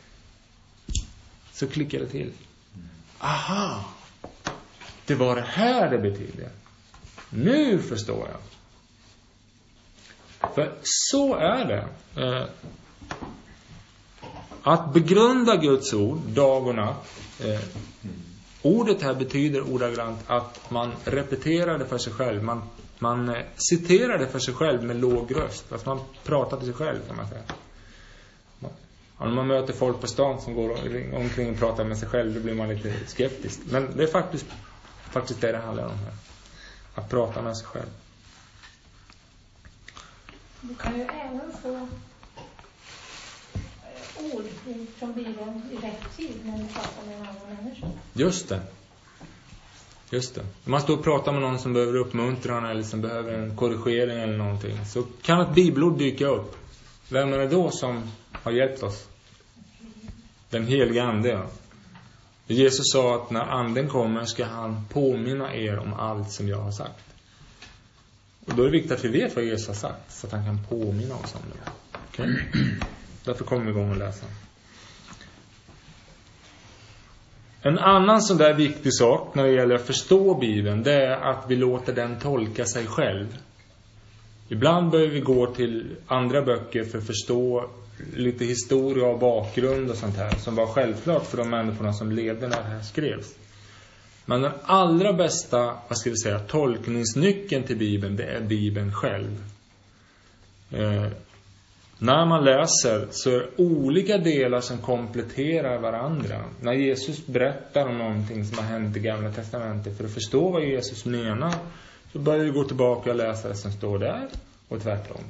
så klickar det till. Aha! Det var det här det betyder. Nu förstår jag. För så är det. Eh, att begrunda Guds ord dag och natt. Eh, ordet här betyder ordagrant att man repeterar det för sig själv. Man, man citerar det för sig själv med låg röst. Att man pratar till sig själv, kan man säga. Om man möter folk på stan som går omkring och pratar med sig själv, då blir man lite skeptisk. Men det är faktiskt, faktiskt det det handlar om här. Att prata med sig själv. Du kan ju även få ord från Bibeln i rätt tid när du pratar med en annan människa. Just det. Just det. Om man står och pratar med någon som behöver uppmuntran eller som behöver en korrigering eller någonting, så kan ett bibelord dyka upp. Vem är det då som har hjälpt oss? Den heliga ande. Ja. Jesus sa att när anden kommer ska han påminna er om allt som jag har sagt. Och då är det viktigt att vi vet vad Jesus har sagt, så att han kan påminna oss om det. Okej? Okay? Därför kommer vi igång och läsa. En annan sån där viktig sak när det gäller att förstå Bibeln, det är att vi låter den tolka sig själv. Ibland behöver vi gå till andra böcker för att förstå lite historia och bakgrund och sånt här, som var självklart för de människorna som levde när det här skrevs. Men den allra bästa, vad ska vi säga, tolkningsnyckeln till Bibeln, det är Bibeln själv. Eh, när man läser så är det olika delar som kompletterar varandra. När Jesus berättar om någonting som har hänt i Gamla testamentet, för att förstå vad Jesus menar, så börjar vi gå tillbaka och läsa det som står där, och tvärtom.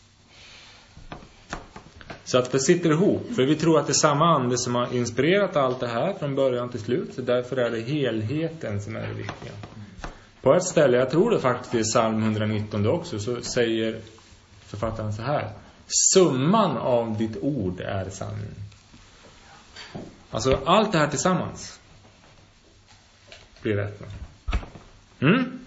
Så att det sitter ihop. För vi tror att det är samma ande som har inspirerat allt det här från början till slut. Så därför är det helheten som är det viktiga. På ett ställe, jag tror det faktiskt är psalm etthundranitton också, så säger författaren så här: summan av ditt ord är sanning. Alltså allt det här tillsammans blir rätt. Mm?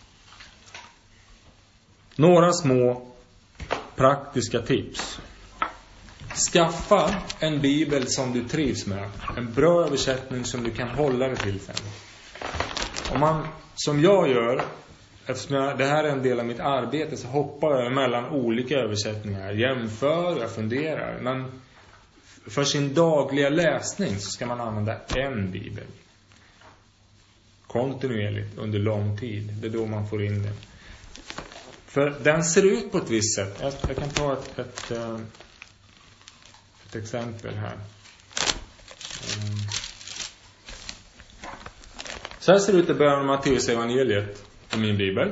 Några små praktiska tips. Skaffa en bibel som du trivs med. En bra översättning som du kan hålla dig till sen. Om man, som jag gör, eftersom jag, det här är en del av mitt arbete, så hoppar jag mellan olika översättningar. Jämför, jag funderar. Men för sin dagliga läsning så ska man använda en bibel. Kontinuerligt, under lång tid. Det är då man får in det. För den ser ut på ett visst sätt. Jag, jag kan ta ett... ett Ett exempel här. Så här ser det ut i början av Matteus evangeliet i min bibel.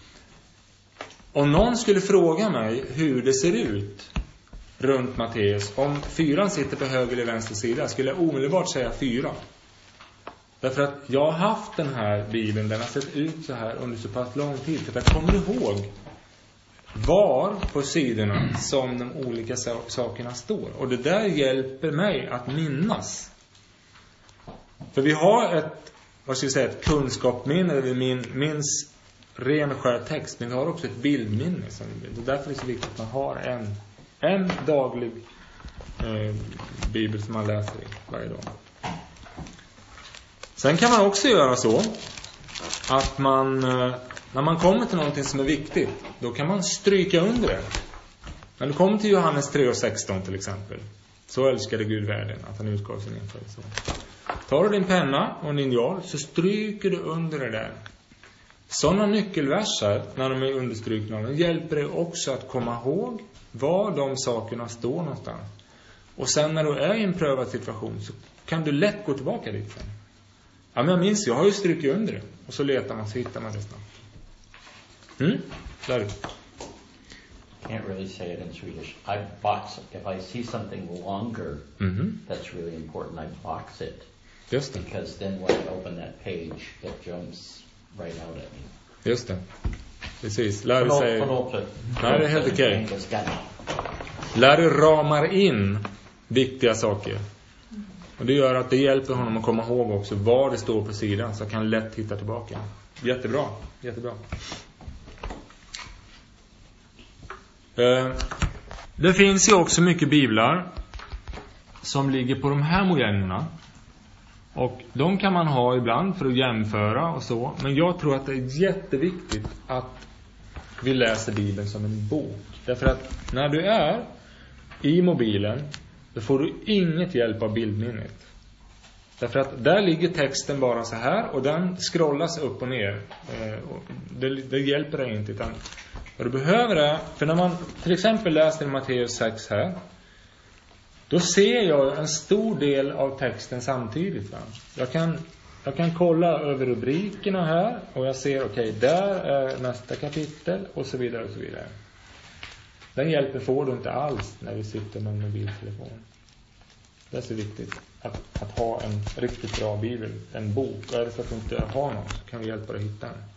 Om någon skulle fråga mig hur det ser ut runt Matteus, om fyran sitter på höger eller vänster sida, skulle jag omedelbart säga fyra. Därför att jag har haft den här bibeln, den har sett ut så här under så pass lång tid, för jag kommer ihåg var på sidorna som de olika sakerna står. Och det där hjälper mig att minnas. För vi har ett, vad ska jag säga, ett kunskapsminne där vi min, minns ren och skär text. Men vi har också ett bildminne. Det är därför det är så viktigt att man har en, en daglig eh, bibel som man läser i varje dag. Sen kan man också göra så att man... Eh, När man kommer till någonting som är viktigt, då kan man stryka under det. När du kommer till Johannes tre och sexton till exempel, så älskade Gud världen att han utgav sin enfödelse. Tar du din penna och din linjal, så stryker du under det där. Sådana nyckelverser, när de är understrukna, de hjälper dig också att komma ihåg var de sakerna står någonstans. Och sen när du är i en prövad situation, så kan du lätt gå tillbaka dit sen. Ja, men jag minns, jag har ju strukit under det. Och så letar man, så hittar man det snabbt. Mm? Där. Can't really say it in Swedish. I box it. If I see something longer, mm-hmm. that's really important. I box it. Just det. Because then when I open that page, it jumps right out at me. Just det. Precis. Lär dig säga... Nej, det är helt okej. Lär dig ramar in viktiga saker. Och det gör att det hjälper honom att komma ihåg också var det står på sidan, så kan lätt hitta tillbaka. Jättebra. Jättebra. Det finns ju också mycket biblar som ligger på de här modellerna. Och de kan man ha ibland för att jämföra och så. Men jag tror att det är jätteviktigt att vi läser Bibeln som en bok. Därför att när du är i mobilen, då får du inget hjälp av bildminnet. Därför att där ligger texten bara så här och den scrollas upp och ner. Eh, och det, det hjälper dig inte, utan vad du behöver är, för när man till exempel läser Matteus sex här, då ser jag en stor del av texten samtidigt. Va? Jag kan, jag kan kolla över rubrikerna här och jag ser, okej, okay, där är nästa kapitel och så vidare och så vidare. Den hjälpen får du inte alls när vi sitter med en mobiltelefon. Det är så viktigt att, att ha en riktigt bra bibel, en bok. Och är det så att du inte har någon så kan vi hjälpa dig att hitta den.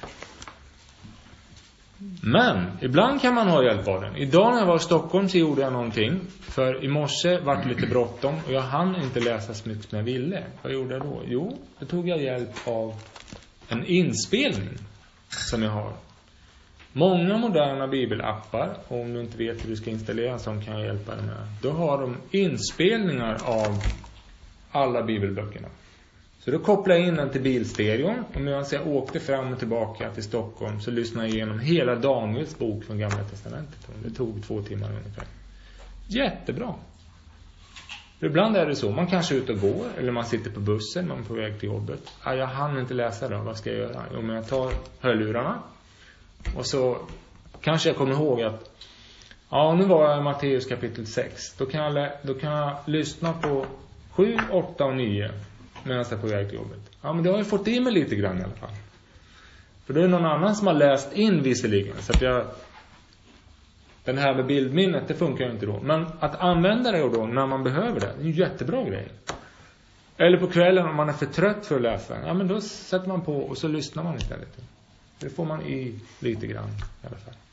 Men ibland kan man ha hjälp av den. Idag när jag var i Stockholm så gjorde jag någonting. För i morse var det lite bråttom och jag hann inte läsa så mycket som jag ville. Vad gjorde jag då? Jo, då tog jag hjälp av en inspelning som jag har. Många moderna bibelappar, och om du inte vet hur du ska installera en sån kan jag hjälpa dig med. Då har de inspelningar av alla bibelböckerna. Så då kopplar jag in den till bilstereon, och medan jag åkte fram och tillbaka till Stockholm så lyssnade jag igenom hela Daniels bok från Gamla testamentet. Det tog två timmar ungefär. Jättebra. För ibland är det så, man kanske är ute och går, eller man sitter på bussen, man är på väg till jobbet. Ah, jag hann inte läsa då, vad ska jag göra? Jo, men jag tar hörlurarna. Och så kanske jag kommer ihåg att ja, nu var jag i Matteus kapitel sex. Då kan jag, lä- då kan jag lyssna på sju, åtta och nio medan jag är på väg till jobbet. Ja, men det har jag fått in mig lite grann i alla fall. För det är någon annan som har läst in visserligen. Så att jag, den här med bildminnet, det funkar ju inte då. Men att använda det då när man behöver det, det är en jättebra grej. Eller på kvällen om man är för trött för att läsa. Ja, men då sätter man på och så lyssnar man istället. Det får man i lite grann i alla fall.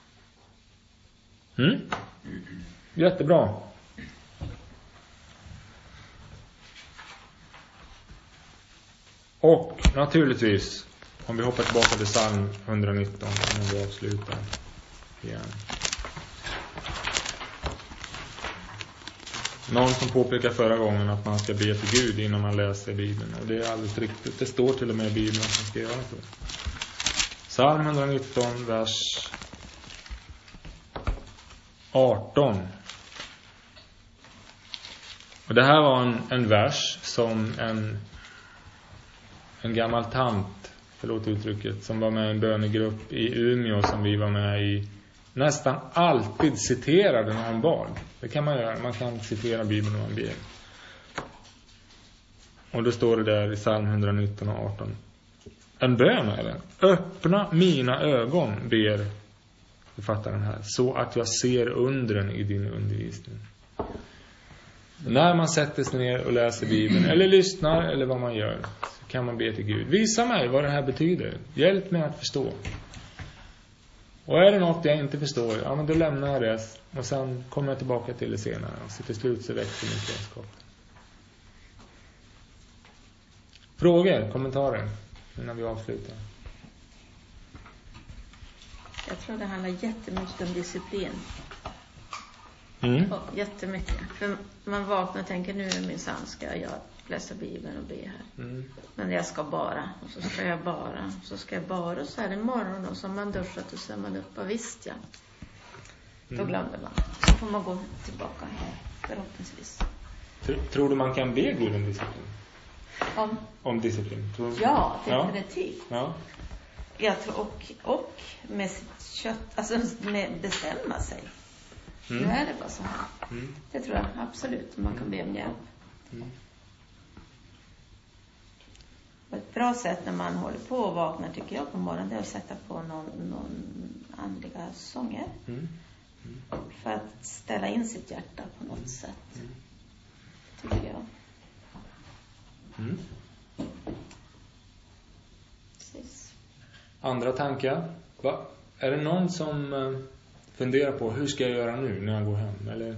Mm? Jättebra. Och naturligtvis, om vi hoppar tillbaka till psalm etthundranitton när vi avslutar igen. Någon som påpekar förra gången att man ska be till Gud innan man läser Bibeln. Och det är alldeles riktigt. Det står till och med i Bibeln att man ska göra så. Psalm etthundranitton, vers arton. Och det här var en, en vers som en, en gammal tant, förlåt uttrycket, som var med i en bönegrupp i Umeå som vi var med i, nästan alltid citerade när han bad. Det kan man göra, man kan citera Bibeln när man ber. Och då står det där i psalm etthundranitton och arton. En bön är det. Öppna mina ögon, ber författaren här, så att jag ser undren i din undervisning. När man sätter sig ner och läser Bibeln, eller lyssnar, eller vad man gör, så kan man be till Gud. Visa mig vad det här betyder. Hjälp mig att förstå. Och är det något jag inte förstår, ja, men då lämnar jag det. Och sen kommer jag tillbaka till det senare. Så till slut så växer min kunskap. Frågor, kommentarer innan vi avslutar? Jag tror det handlar jättemycket om disciplin. Mm. Och jättemycket. För man vaknar och tänker, nu är min sann, ska jag läsa Bibeln och be här. Mm. Men jag ska bara, och så ska jag bara, och så ska jag bara. Och så är det morgon och så har man duschat och så är man uppe, och visst ja. Då mm. glömde man. Så får man gå tillbaka här, förhoppningsvis. Tror du man kan be Gud om disciplin? Om, om disciplin? Tror ja, definitivt. Ja. Jag tror, och, och med sitt kött, alltså med bestämma sig. Mm. Nu är det bara så här. Mm. Det tror jag absolut man kan be om hjälp. Mm. Och ett bra sätt när man håller på och vaknar, tycker jag, på morgonen, det är att sätta på någon, någon andliga sånger. Mm. Mm. För att ställa in sitt hjärta på något sätt. Mm. Tycker jag. Mm. Precis. Andra tankar? Va? Är det någon som uh, funderar på hur ska jag göra nu när jag går hem? Eller?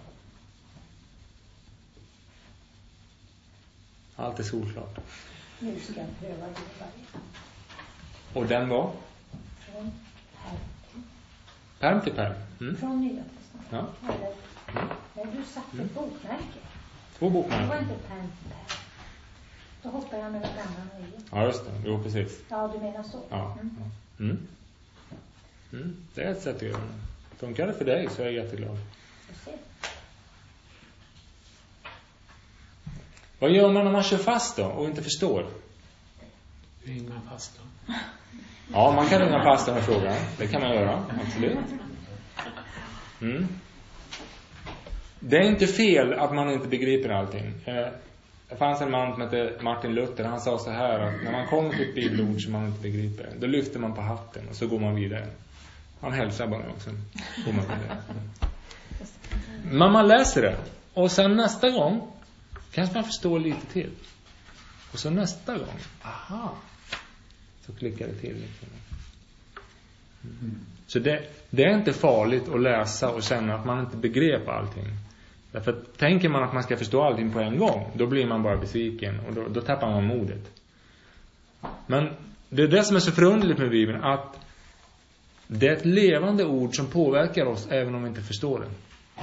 Allt är solklart. Nu ska jag pröva det. Och den var? Från pärm till pärm. Till pärm. Mm. Från Nya testamentet. Ja. Eller, mm. När du satte mm. bokmärke. Två bokmärken. Det var inte pärm till pärm. Då hoppar jag mellan gamla och nya. Ja, just det. Jo, precis. Ja, du menar så. Ja. Mm. Mm. Mm. Det är ett sätt att göra det. Funkar det för dig så är jag jätteglad. Vad gör man när man kör fast då och inte förstår? Ringer man fast då? Ja, man kan ringa pastorn och fråga. Det kan man göra, absolut. Mm. Det är inte fel att man inte begriper allting. Det fanns en man som hette Martin Luther. Han sa så här att när man kommer till ett bibelord som man inte begriper, då lyfter man på hatten och så går man vidare. Han hälsar bara också. Går man vidare. Men man läser det. Och sen nästa gång kanske man förstår lite till. Och så nästa gång, aha, så klickar det till liksom. Mm. Så det, det är inte farligt att läsa och känna att man inte begreper allting. Därför att tänker man att man ska förstå allting på en gång, då blir man bara besviken och då, då tappar man modet. Men det är det som är så förunderligt med Bibeln, att det är ett levande ord som påverkar oss även om vi inte förstår det.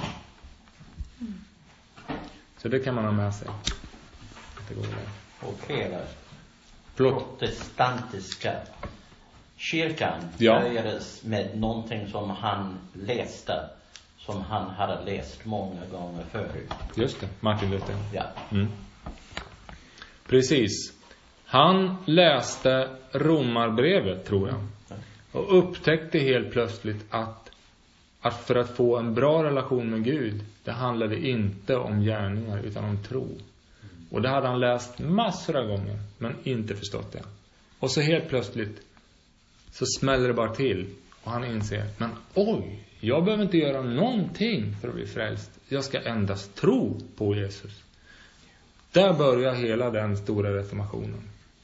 Så det kan man ha med sig. Det går där. Och hela Förlåt. protestantiska kyrkan Ja. börjades med någonting som han läste, som han hade läst många gånger förut. Just det, Martin Luther. Ja. Mm. Precis. Han läste Romarbrevet, tror jag. Och upptäckte helt plötsligt att, att för att få en bra relation med Gud, det handlade inte om gärningar utan om tro. Och det hade han läst massor av gånger, men inte förstått det. Och så helt plötsligt så smäller det bara till. Och han inser, men oj, jag behöver inte göra någonting för att bli frälst. Jag ska endast tro på Jesus. Där börjar hela den stora reformationen.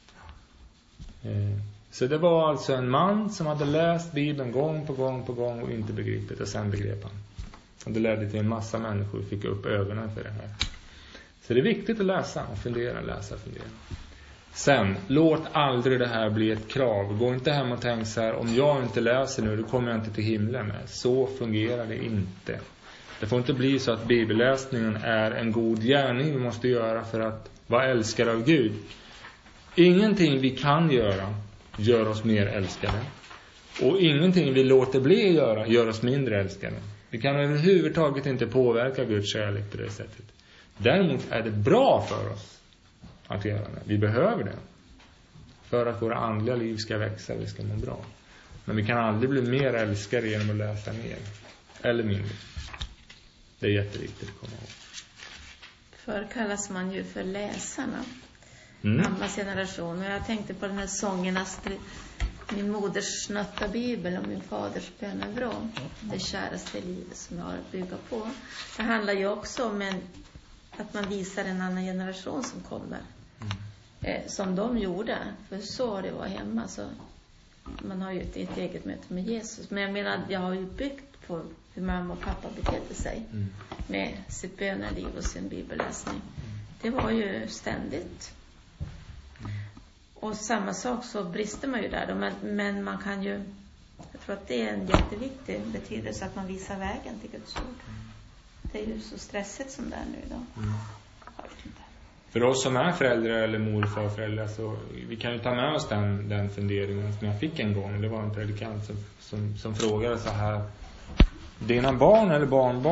Så det var alltså en man som hade läst Bibeln gång på gång på gång och inte begripit, och sen begrep han. Och det ledde till en massa människor fick upp ögonen för det här. Så det är viktigt att läsa och fundera, läsa och fundera. Sen, låt aldrig det här bli ett krav. Gå inte hem och tänk så här, om jag inte läser nu, då kommer jag inte till himlen. Så fungerar det inte. Det får inte bli så att bibelläsningen är en god gärning vi måste göra för att vara älskade av Gud. Ingenting vi kan göra gör oss mer älskade. Och ingenting vi låter bli att göra gör oss mindre älskade. Vi kan överhuvudtaget inte påverka Guds kärlek på det sättet. Däremot är det bra för oss att göra det. Vi behöver det. För att våra andliga liv ska växa och vi ska må bra. Men vi kan aldrig bli mer älskade genom att läsa mer. Eller mindre. Det är jätteviktigt att komma ihåg. Förr kallas man ju för läsarna. Mm. Mammas generation. Och jag tänkte på den här sången Astrid. Min moders nötta bibel och min faders bönevrån. Det käraste livet som jag har att bygga på. Det handlar ju också om en, att man visar en annan generation som kommer. Mm. Eh, som de gjorde. För så det var hemma. Så man har ju ett, ett eget möte med Jesus. Men jag menar, jag har ju byggt på hur mamma och pappa betedde sig. Mm. Med sitt böneliv och sin bibelläsning. Mm. Det var ju ständigt. Och samma sak så brister man ju där då, men, men man kan ju, jag tror att det är en jätteviktig betydelse att man visar vägen till Guds ord. Det är ju så stressigt som det är nu då. Mm. Jag vet inte. För oss som är föräldrar eller mor- och farföräldrar, så vi kan ju ta med oss den, den funderingen som jag fick en gång. Det var en predikant som, som, som frågade så här: dina barn eller barnbarn